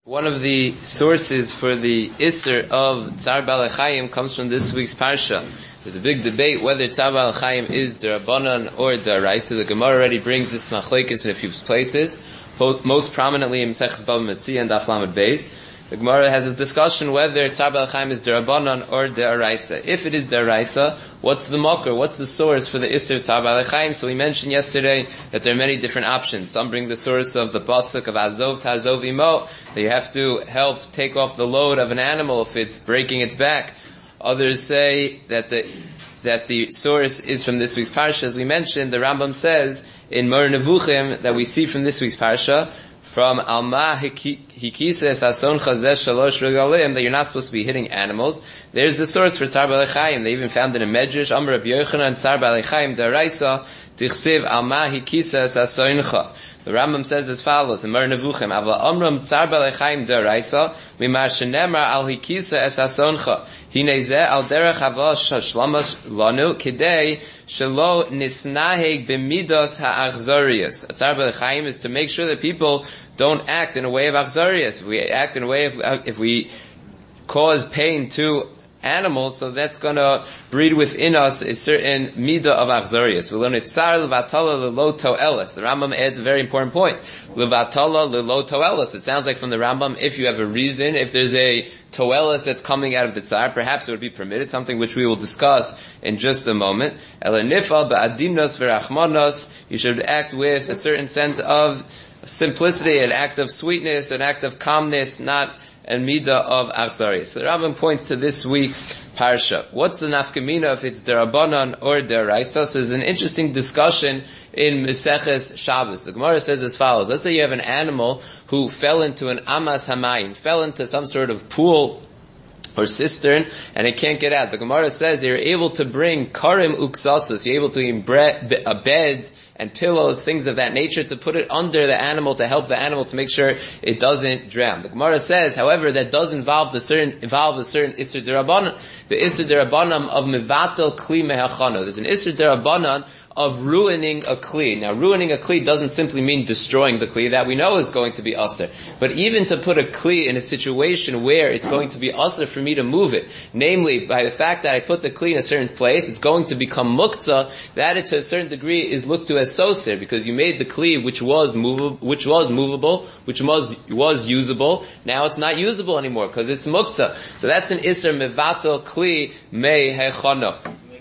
One of the sources for the Isser of Tzar Baalei Chayim comes from this week's Parsha. There's a big debate whether Tzar Baalei Chayim is D'Rabbanan or D'Oraisa. The Gemara already brings this machlekes in a few places, most prominently in Maseches Bava Metzia and Daf Lamed Beis. The Gemara has a discussion whether Tzar Baalei Chayim is D'Rabbanan or D'Oraisa. If it is D'Oraisa, what's the makor? What's the source for the Isser Tzar Baalei Chayim? So we mentioned yesterday that there are many different options. Some bring the source of the pasuk of Azov Ta'azov Imo, that you have to help take off the load of an animal if it's breaking its back. Others say that the source is from this week's parsha. As we mentioned, the Rambam says in Mor Nevuchim that we see from this week's parsha from Alma Hikises Ason Chazeh Shalosh Regalim that you're not supposed to be hitting animals. There's the source for Tzar Baalei Chayim. They even found in a Medrash Amar Rabbi Yochanan Tzar Baalei Chayim D'Oraisa Tichsiv Alma Hikises Asoncha. The Rambam says as follows in Mor Nevuchim: Avla Amram Tzar Baalei Chayim D'Oraisa Mimar Shenemar Al Hikisa Es Asoncha Hinezeh Al Derech Hava Shlamas Lanu Kidei Shelo Nisnaheg B'midos Ha'achzorius. Tzar Baalei Chayim is to make sure that people don't act in a way of achzorius. If we act in a way if we cause pain to animals, so that's going to breed within us a certain midah of achzorius. We learn it tzar levatala lelo toelis. The Rambam adds a very important point. Levatala lelo toelis. It sounds like from the Rambam, if you have a reason, if there's a toelis that's coming out of the tzar, perhaps it would be permitted, something which we will discuss in just a moment. Elenifal ba'adimnos v'rachmanos. You should act with a certain sense of simplicity, an act of sweetness, an act of calmness, not and midah of achzarius. So the Rambam points to this week's parsha. What's the nafkamina if it's D'Rabbanan or D'Oraisa? So there's an interesting discussion in Maseches Shabbos. The Gemara says as follows: let's say you have an animal who fell into an amas hamayim, fell into some sort of pool or cistern, and it can't get out. The Gemara says you're able to bring karim uksasus, you're able to bring beds and pillows, things of that nature, to put it under the animal, to help the animal to make sure it doesn't drown. The Gemara says, however, that does involve a certain Isser D'Rabbanan, the Isser D'Rabbanan of Mevatel Kli Mehachano. There's an Isser D'Rabbanan of ruining a kli. Now, ruining a kli doesn't simply mean destroying the kli, that we know is going to be usher. But even to put a kli in a situation where it's going to be usher for me to move it, namely, by the fact that I put the kli in a certain place, it's going to become muktzah, that it to a certain degree is looked to as soser, because you made the kli which was movable, which was usable, now it's not usable anymore, because it's muktzah. So that's an isser mevatel kli mehechano.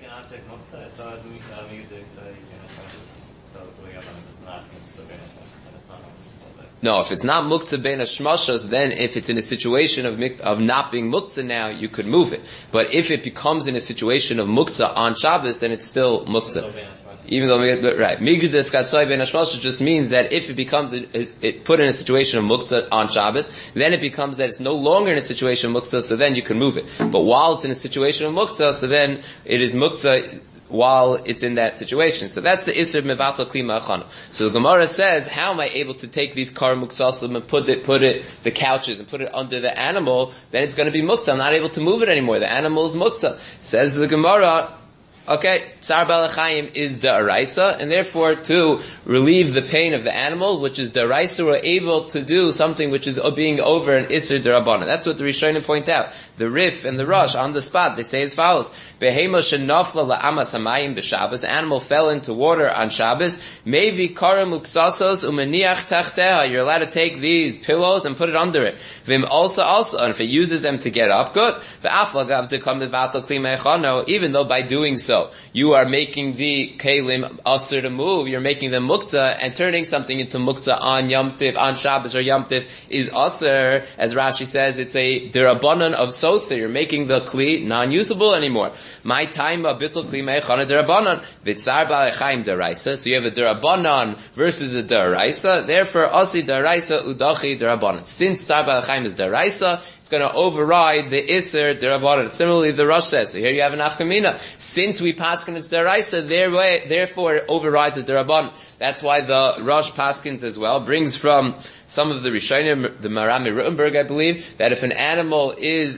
No, if it's not muktzah bein hashmashos, then if it's in a situation of not being muktzah now, you could move it. But if it becomes in a situation of muktzah on Shabbos, then it's still muktzah. Even though, right, migdus katzoi bein hashmashos just means that if it becomes it put in a situation of muktzah on Shabbos, then it becomes that it's no longer in a situation of muktzah, so then you can move it. But while it's in a situation of muktzah, so then it is muktzah while it's in that situation. So that's the Isser Mevatel Kli Ma'achana. So the Gemara says, how am I able to take these kar muksasim and put it, the couches, and put it under the animal? Then it's going to be muktzah. I'm not able to move it anymore. The animal is muktzah. Says the Gemara, okay, Tzar Baalei Chayim is D'Oraisa, and therefore to relieve the pain of the animal, which is D'Oraisa, we're able to do something which is being over an Isser D'Rabbanan. That's what the Rishonim point out. The Rif and the Rosh, on the spot, they say as follows: Behema shenafla la'amas hamayim b'Shabbos, animal fell into water on Shabbos, mevi karam uksasos umeniach tachteha, you're allowed to take these pillows and put it under it. Vim also, and if it uses them to get up, good. Ve'aflagav dekam mevatel kli mechano, even though by doing so, you are making the kelim asur to move, you're making them muktzah, and turning something into muktzah on Yom Tiv, on Shabbos or Yom Tiv, is asur, as Rashi says, it's a D'Rabbanan of soser, you're making the kli non-usable anymore. My time of bittul kli meichana D'Rabbanan, v'tzar Baalei Chayim D'Oraisa, so you have a D'Rabbanan versus a D'Oraisa, therefore asi D'Oraisa udachi D'Rabbanan. Since tzar Baalei Chayim is D'Oraisa, it's going to override the Isser D'Rabbanan. Similarly, the Rosh says, so here you have an afkamina. Since we paskin it's D'Oraisa, therefore it overrides the D'Rabbanan. That's why the Rosh paskins as well brings from some of the Rishonim, the Marami Rutenberg, I believe, that if an animal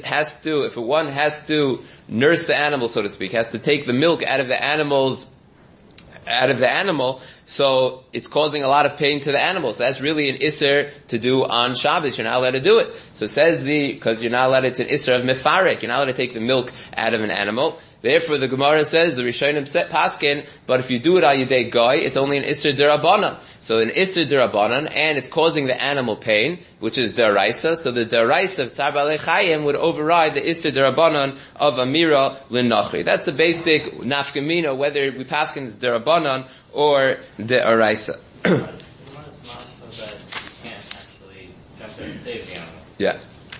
if one has to nurse the animal, so to speak, has to take the milk out of the animal's out of the animal, so it's causing a lot of pain to the animal. So that's really an isser to do on Shabbos. You're not allowed to do it. So says because you're not allowed, it's an isser of mefarek. You're not allowed to take the milk out of an animal. Therefore, the Gemara says, the Rishonim set paskin, but if you do it al yedei goy, it's only an isser derabanan. So an isser derabanan, and it's causing the animal pain, which is deraisa. So the deraisa of tzar ba'alei chayim would override the isser derabanan of amira l'nachri. That's the basic nafkamina, whether we paskin is derabanan or deraisa. Yeah.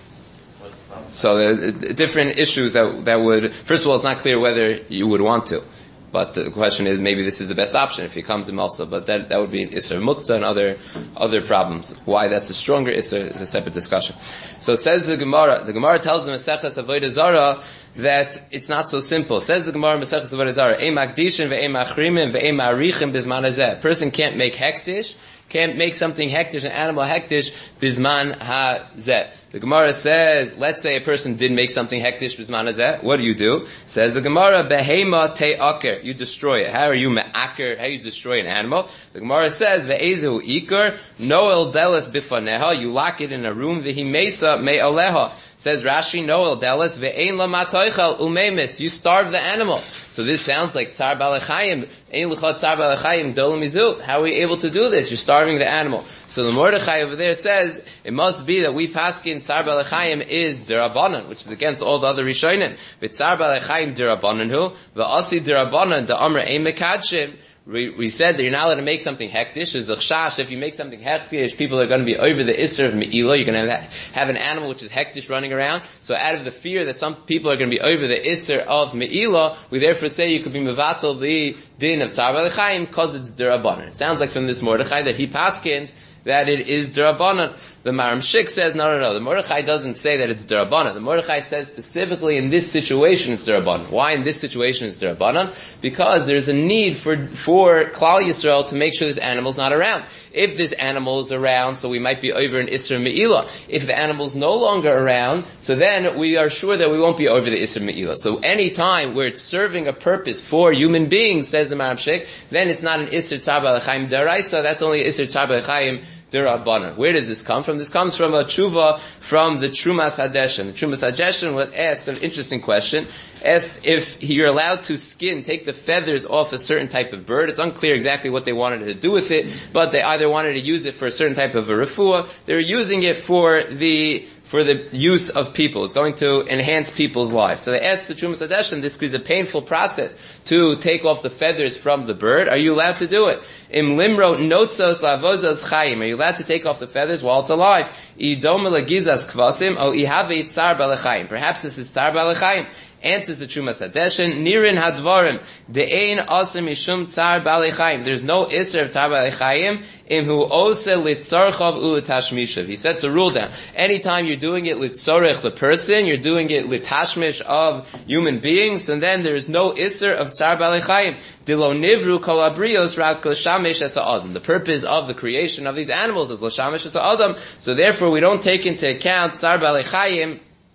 So the different issues that would, first of all, it's not clear whether you would want to. But the question is, maybe this is the best option if he comes in Malsa. But that would be an Isser Muktzah and other problems. Why that's a stronger Isser is a separate discussion. So says the Gemara tells the Maseches Avodah Zarah that it's not so simple. Says the Gemara Maseches Avodah Zarah, Ein makdishin ve'ein machrimin ve'ein ma'arichim bizman hazeh. A person can't make hektish, can't make something hektish, an animal hektish, bizman hazeh. The Gemara says, let's say a person did make something hektish bizman hazeh. What do? Says the Gemara, behema te'aker. You destroy it. How are you me'aker? How you destroy an animal? The Gemara says, ve'ezu ikar, noel delas bifaneha. You lock it in a room, v'himesa me'aleha. Says Rashi, noel delas ve'ein la matoichel umeimis. You starve the animal. So this sounds like tzar b'alechayim. Ein l'chad tzar b'alechayim dolam izu. How are we able to do this? You're starving the animal. So the Mordechai over there says, it must be that we paskin tzar b'alechayim is derabanan, which is against all the other Rishonim. But tzar b'alechayim derabanan hu, v'asi derabanan da amr ein mekadshim. We said that you're not allowed to make something hektish. There's a chash. If you make something hektish, people are going to be over the isser of me'ilah. You're going to have an animal which is hektish running around. So out of the fear that some people are going to be over the isser of me'ilah, we therefore say you could be mevatel the din of tzar b'alechayim because it's derabanan. It sounds like from this Mordechai that he paskins that it is derabanan. The Maram Shik says, no. The Mordechai doesn't say that it's derabanan. The Mordechai says specifically in this situation it's derabanan. Why in this situation it's derabanan? Because there's a need for Klal Yisrael to make sure this animal's not around. If this animal is around, so we might be over an Isser Me'ilah. If the animal's no longer around, so then we are sure that we won't be over the Isser Me'ilah. So any time where it's serving a purpose for human beings, says the Maram Shik, then it's not an Isser Tzar B'alechayim Daraisa, that's only Isser Tzar B'alechayim Derabanan. Where does this come from? This comes from a tshuva from the Trumas Hadeshen. The Trumas Hadeshen was asked an interesting question. Asked if you're allowed to take the feathers off a certain type of bird. It's unclear exactly what they wanted to do with it, but they either wanted to use it for a certain type of a refuah. They were using it for the use of people. It's going to enhance people's lives. So they asked the Trumas Hadeshen, this is a painful process to take off the feathers from the bird. Are you allowed to do it? Im limro notzos lavozos chayim. Are you allowed to take off the feathers while it's alive? Idom legizas kvasim o ihave tzar balechayim. Perhaps this is tzar balechayim. Answers the Trumas Hadeshen, Nirin Hadvarim, De'ein Asim Mishum Tzar Balechayim. There's no Isser of Tzar Balechayim, Imhu Ose Litzorchav U'Tashmishav. He sets a rule down. Anytime you're doing it Litzorech, the person, you're doing it Litashmish of human beings, and then there's no Isser of Tzar Balechayim. Dilo Nivru Kol Abrios Rak L'Shamish Es Ha'adam. The purpose of the creation of these animals is L'Shamish Es Ha'adam, so therefore we don't take into account Tzar Balechayim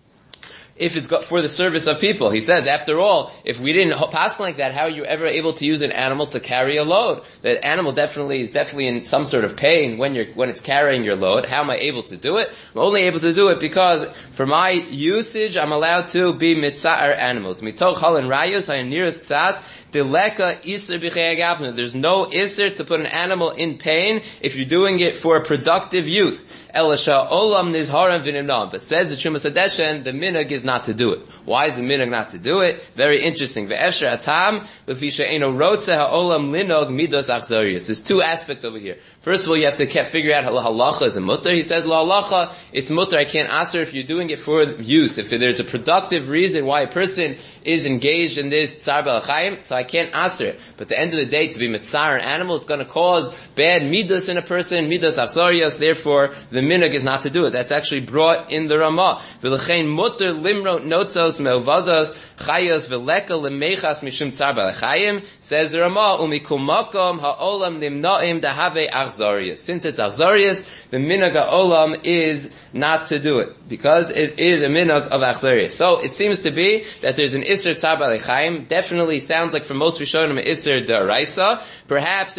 if it's for the service of people. He says, after all, if we didn't pass like that, how are you ever able to use an animal to carry a load? The animal is definitely in some sort of pain when it's carrying your load. How am I able to do it? I'm only able to do it because for my usage, I'm allowed to be mitza'ar animals. Mitoch halin rayos hayaniris ksas dileka iser b'chei agavna. There's no iser to put an animal in pain if you're doing it for a productive use. Elasha olam nizharam v'nimnam. But says the Trumas Hadeshen, the minhag is not to do it. Why is the minhag not to do it? Very interesting. Ve'efsher atam l'fisha eino rotze ha'olam linog midos achzarius. There's two aspects over here. First of all, you have to figure out halacha is a mutter. He says halacha, it's mutter. I can't answer if you're doing it for use. If there's a productive reason why a person is engaged in this tzar b'alechayim, so I can't answer it. But at the end of the day, to be mitzar an animal, it's going to cause bad midos in a person, midos achzarius. Therefore, the minhag is not to do it. That's actually brought in the Ramah. V'lechein mutter limrot notzos me'uvazos chayos v'leka lemechas mishum tzar balechayim. Says the Ramah, umikum makom ha'olam nimna'im dahave achzarius. Since it's achzarius, the minhag ha'olam is not to do it, because it is a minhag of achzarius. So it seems to be that there's an Isser tzar balechayim. Definitely sounds like for most Rishonim an Isser d'oraisa. Perhaps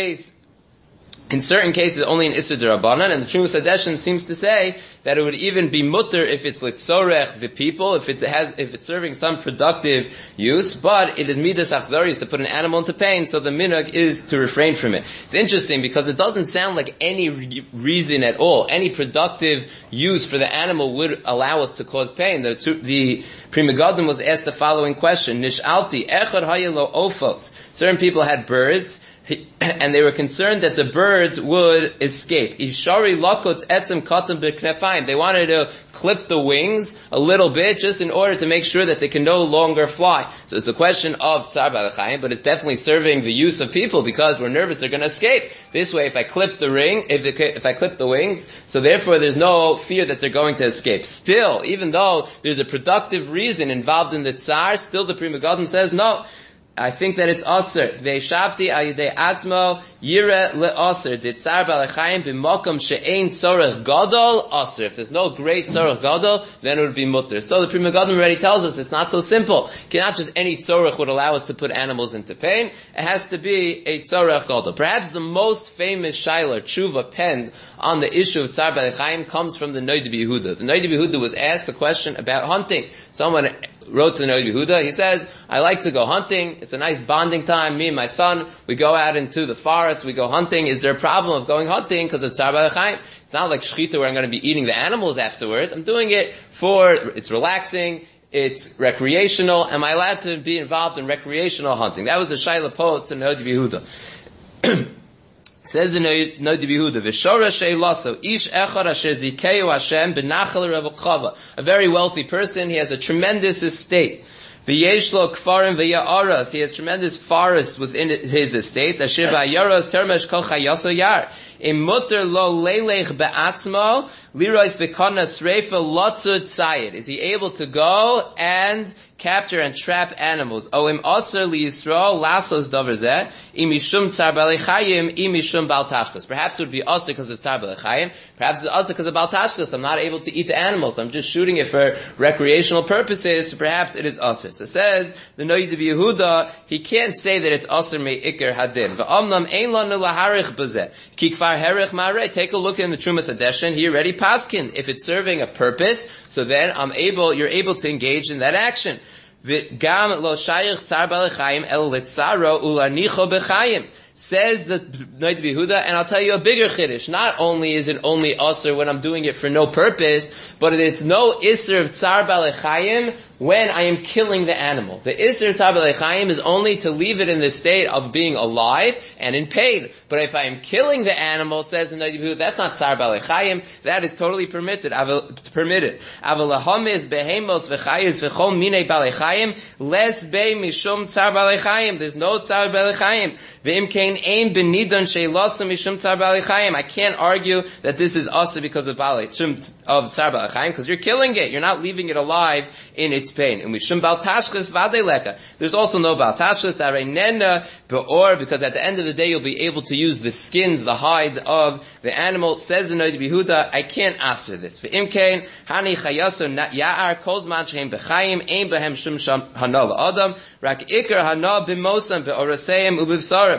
in certain cases, only an Isser d'Rabbanan, and the Trumas Hadeshin seems to say that it would even be mutter if it's litzorech the people, if it's serving some productive use, but it is midas achzarius to put an animal into pain, so the minhag is to refrain from it. It's interesting because it doesn't sound like any reason at all, any productive use for the animal would allow us to cause pain. The Pri Megadim was asked the following question: Nish'alti echad hayelo ofos. Certain people had birds, and they were concerned that the birds would escape. Ishari lakotz etzem katam b'knefayim. They wanted to clip the wings a little bit just in order to make sure that they can no longer fly. So it's a question of tzar balechayim, but it's definitely serving the use of people because we're nervous they're going to escape. This way, if I clip the if I clip the wings, so therefore there's no fear that they're going to escape. Still, even though there's a productive reason involved in the tzar, still the Pri Megadim says no. I think that it's aser. Ve'shavti ayidei atzmo yire le'aser. Ditzar balechayim b'mokom she'ein tzorech gadol aser. If there's no great tzorech gadol, then it would be mutter. So the Pri Megadim already tells us it's not so simple. Not just any tzorech would allow us to put animals into pain. It has to be a tzorech gadol. Perhaps the most famous shayla tshuva penned on the issue of tzar balechayim comes from the Noda b'Yehuda. The Noda b'Yehuda was asked a question about hunting. Someone wrote to the Noda b'Yehuda. He says, I like to go hunting. It's a nice bonding time. Me and my son, we go out into the forest, we go hunting. Is there a problem of going hunting because of tzar balechayim? It's not like shechita where I'm going to be eating the animals afterwards. I'm doing it it's relaxing, it's recreational. Am I allowed to be involved in recreational hunting? That was the shayla posed to Noda b'Yehuda. Says in Noda b'Yehuda, V'shora she'elaso, ish echad asher zikeu Hashem b'nachal Revachava. A very wealthy person, he has a tremendous estate. V'yesh lo kfarim v'ya'aras, he has tremendous forests within his estate. Asher v'yaras termesh kol chayaso yar. Im mutter lo leilech be'atzmo, lirois bekana sreifa lotzud tzayid. Is he able to go and capture and trap animals? Oim aser li Yisrael lasos davar zeh, imishum tzar balechayim, imishum bal tashkos. Perhaps it would be aser because of tzar balechayim. Perhaps it's aser because of bal tashkos. I'm not able to eat the animals. I'm just shooting it for recreational purposes. So perhaps it is aser. So it says the Noda b'Yehuda, he can't say that it's aser me'ikar hadin. V'amnam ein lanu laharich b'zeh. Kikfar herich ma'areh. Take a look in the Trumas Hadeshin. He already paskin. If it's serving a purpose, so then you're able to engage in that action. V'gam lo shayich tzar balechayim el litzaro ulanicho b'chayim. Says the Noda b'Yehuda, and I'll tell you a bigger chiddush. Not only is it only aser when I'm doing it for no purpose, but it's no isser of tzar balechayim when I am killing the animal. The isser tzar balechayim is only to leave it in the state of being alive and in pain. But if I am killing the animal, says the Noda b'Yehuda, that's not tzar balechayim. That is totally permitted. Permitted. Aval lahamis behemos v'chayis v'chol minei balechayim les be mishum tzar balechayim. There's no tzar balechayim. V'imkein ein benidon sheilasa mishum tzar balechayim. I can't argue that this is asa because of tzar balechayim, because you're killing it. You're not leaving it alive in its pain. And mishum bal tashchis vadeleka. There's also no bal tashchis dareinena beor, because at the end of the day you'll be able to use the skins, the hides of the animal. Says the Noda b'Yehuda, I can't answer this. V'imkein hani chayaso ya'ar kol zman shehem b'chayim ein behem shum hana la'adam rak ikar hana b'mosam be'oraseim ubivsarim.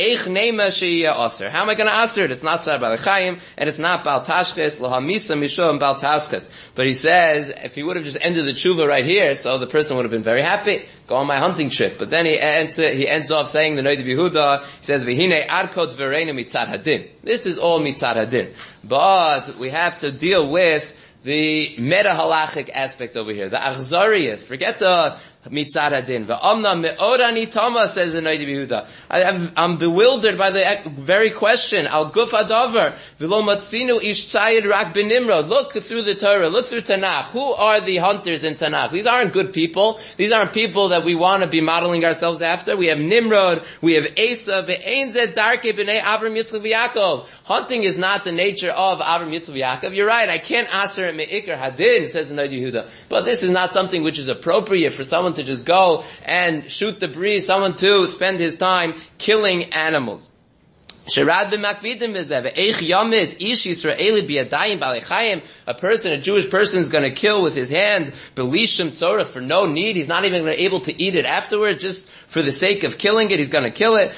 How am I going to answer it? It's not tzar balechayim, and it's not bal tashches, lahamisa mishum bal tashches. But he says, if he would have just ended the tshuva right here, so the person would have been very happy, go on my hunting trip. But then he ends off saying, the Noda b'Yehuda, he says, v'hinei arkot v'reinu mitzad hadin. This is all mitzad hadin. But we have to deal with the meta halachic aspect over here, the achzarius. Forget the mitzad hadin. V'amna me'orani tama, says the Noda B'Yehuda. I'm bewildered by the very question. Al guf hadavar v'lo matzinu ish tzayid rak b'nimrod. Look through the Torah, look through Tanakh. Who are the hunters in Tanakh? These aren't good people. These aren't people that we want to be modeling ourselves after. We have Nimrod, we have Asa, ve'ein zeh darkei b'nei Avram, Yitzchak, v'Yaakov. Hunting is not the nature of Avram, Yitzchak, v'Yaakov. You're right, I can't aser it me'ikar hadin, says the Noda B'Yehuda. But this is not something which is appropriate for someone to just go and shoot the breeze, someone to spend his time killing animals. A person, a Jewish person, is going to kill with his hand belishim tzorah for no need. He's not even going to be able to eat it afterwards, just for the sake of killing it. He's going to kill it.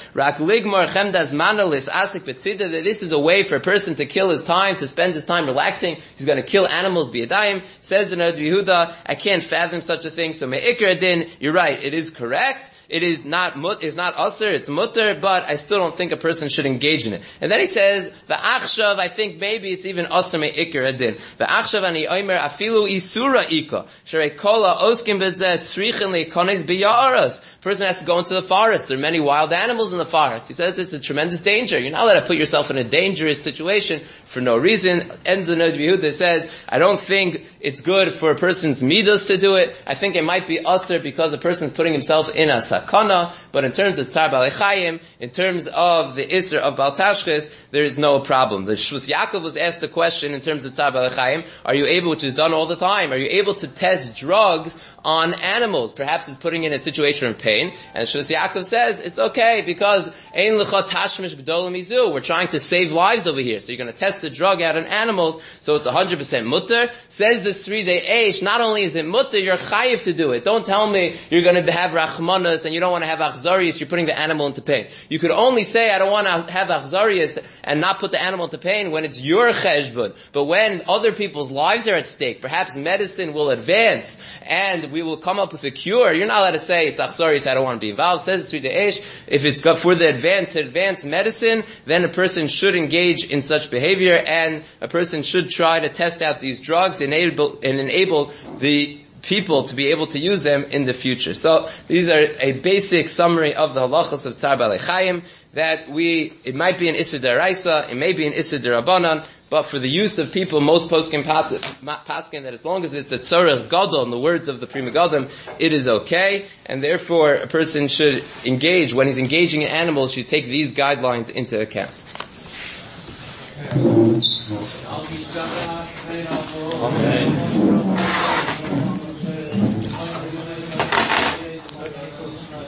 This is a way for a person to kill his time, to spend his time relaxing. He's going to kill animals biyadayim. Says the Noda B'Yehuda, I can't fathom such a thing. So me'ikar adin, you're right, it is correct. It is not usher, it's mutter, but I still don't think a person should engage in it. And then he says, v'achshav, I think maybe it's even usher me'ikar adin. V'achshav ani oimer afilu isura ika. Sherei kola oskim b'zeh tzrichen le'kones b'ya'aras. Person has to go into the forest. There are many wild animals in the forest. He says it's a tremendous danger. You're not allowed to put yourself in a dangerous situation for no reason. Ends the Noda B'Yehuda says, I don't think it's good for a person's midos to do it. I think it might be usher because a person's putting himself in a sakana, but in terms of tzar balei chayim, in terms of the isser of bal tashchis, there is no problem. The Shus Yaakov was asked a question in terms of tzar balei chayim, are you able, which is done all the time, are you able to test drugs on animals? Perhaps it's putting in a situation of pain, and Shus Yaakov says, it's okay, because ein lecha tashmish g'dolim izu, we're trying to save lives over here, so you're going to test the drug out on animals, so it's 100% mutter. Says the Sridei Eish, not only is it mutter, you're chayiv to do it. Don't tell me you're going to have rachmanas, and you don't want to have achzarius, you're putting the animal into pain. You could only say, I don't want to have achzarius and not put the animal into pain when it's your cheshbon. But when other people's lives are at stake, perhaps medicine will advance and we will come up with a cure. You're not allowed to say it's achzarius, I don't want to be involved. Says the Sridei Eish, if it's for the advanced medicine, then a person should engage in such behavior, and a person should try to test out these drugs and enable the people to be able to use them in the future. So these are a basic summary of the halachas of tzar balei chayim, that it might be an Isser D'Oraisa, it may be an Isser D'Rabbanan, but for the use of people, most poskim paskin, that as long as it's a tzorech gadol, in the words of the Pri Megadim, it is okay, and therefore a person should engage, when he's engaging in animals, should take these guidelines into account. Amen.